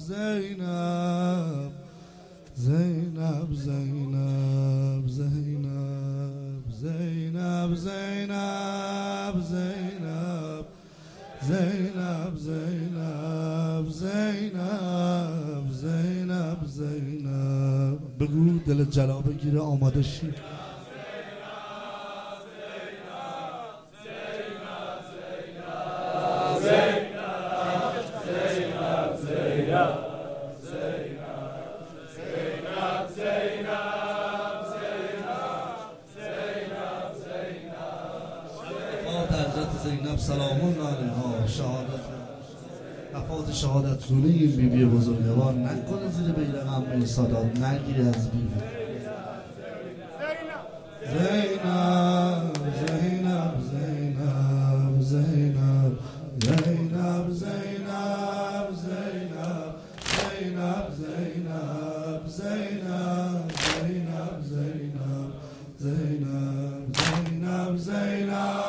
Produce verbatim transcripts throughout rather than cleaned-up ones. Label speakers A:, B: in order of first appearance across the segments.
A: زینب زینب زینب زینب زینب زینب زینب زینب زینب زینب زینب زینب بگو دل جلا بگیره آماده شی. زینب سلام الله علیها شهادت وفات شهادت گونه این بی بی بزرگوار نکنه زیر بیرق عمه سادات نگیری از بی بی زینب زینب زینب زینب زینب زینب زینب زینب زینب زینب زینب زینب زینب زینب زینب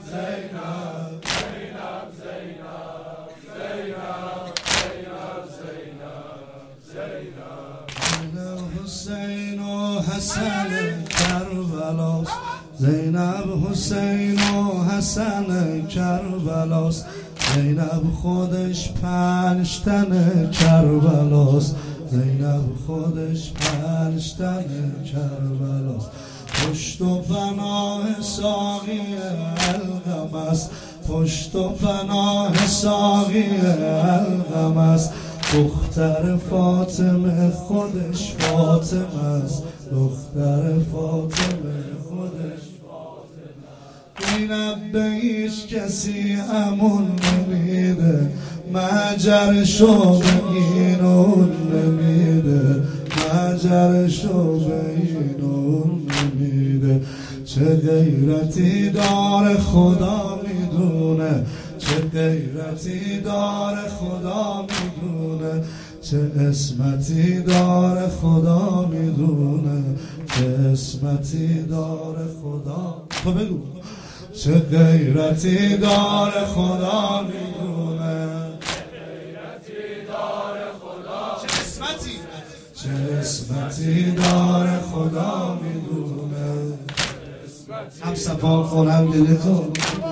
A: حسین و حسن کربلاس زینب حسین و حسن کربلاس زینب خودش پنج تن کربلاس زینب خودش پنج تن کربلاس پشت و پناه ساقی القم است پشت و پناه ساقی القم است دختر فاطمه خودش فاطمه است دختر فاطمه خودش فاطمه زینب به هیچ کسی امون نمیده مهجرشو به اینون نمیده مهجرشو به اینون نمیده چه غیرتی داره خدا میدونه چه غیرتی داره خدا میدونه چه اسمتی داره خدا میدونه چه اسمتی داره خدا تو بگو چه غیرتی داره خدا میدونه چه غیرتی داره خدا چه اسمتی چه اسمتی داره خدا میدونه هم صفا کنم دل کن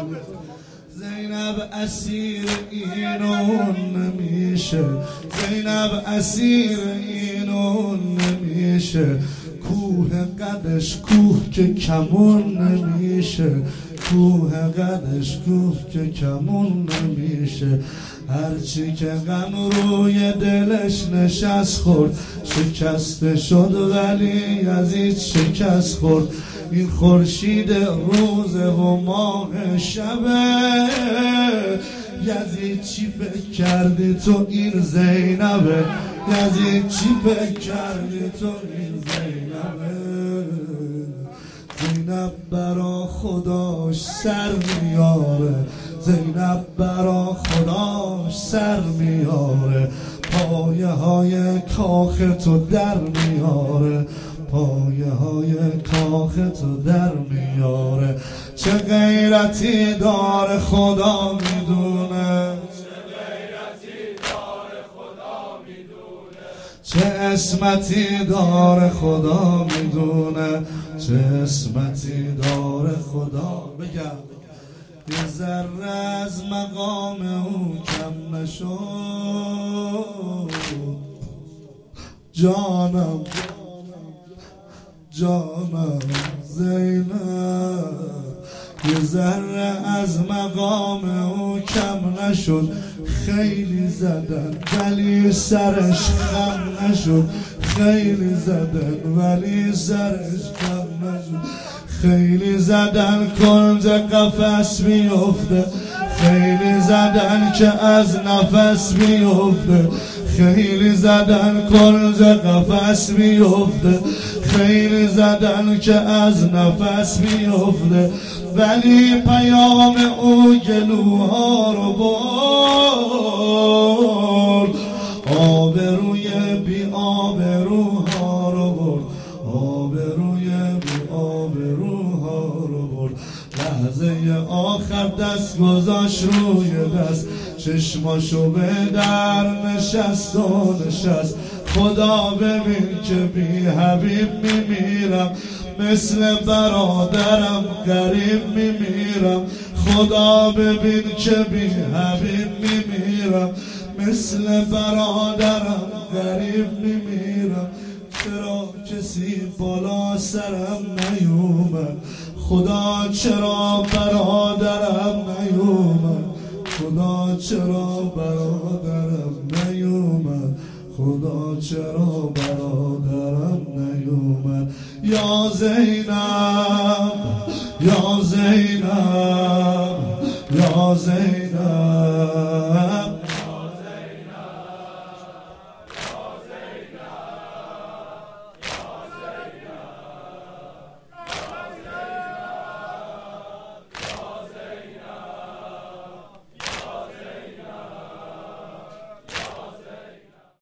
A: زینب اسیر اینون نمیشه زینب اسیر اینون نمیشه کوه قدش کوه که کمون نمیشه کوه قدش کوه که کمون نمیشه هرچی که غم روی دلش نشست خورد شکسته شد ولی یزید شکست خورد این خورشید روزه و ماه شبه یزید چی فکر کردی تو این زینبه یزید چی فکر کردی تو این زینبه زینب برا خداش سر میاره زینب برا خداش سر میاره پایه های کاخ تو در میاره پایه های کاخ تو در میاره چه غیرتی داره خدا میدونه چه غیرتی داره خدا میدونه چه اسمتی داره خدا میدونه چه اسمتی داره خدا بگم یه ذره از مقام او کم نشد جانم جانم زینب یه ذره از مقام او کم نشد خیلی زدن ولی سرش خم نشد خیلی زدن ولی سرش خم نشد خیلی زدن کنج قفس میفته خیلی زدن که از نفس میفته خیلی زدن کنج قفس میفته خیلی زدن که از نفس میفته ولی پیام او گلوها رو برد آبروی بی آبروها رو برد آبروی بی آبروها رو برد لحظه آخر دست گذاشت روی دست، چشماشو به در نشست و نشست. خدا ببین که بی حبیب میمیرم، مثل برادرم غریب میمیرم. خدا ببین که بی حبیب میمیرم، مثل برادرم غریب میمیرم. چرا کسی بالا سرم نیومد، خدا چرا برادرم نیومد، خدا چرا برادرم نیومد، خدا چرا برادرم نیومد. یا زینب یا زینب یا زینب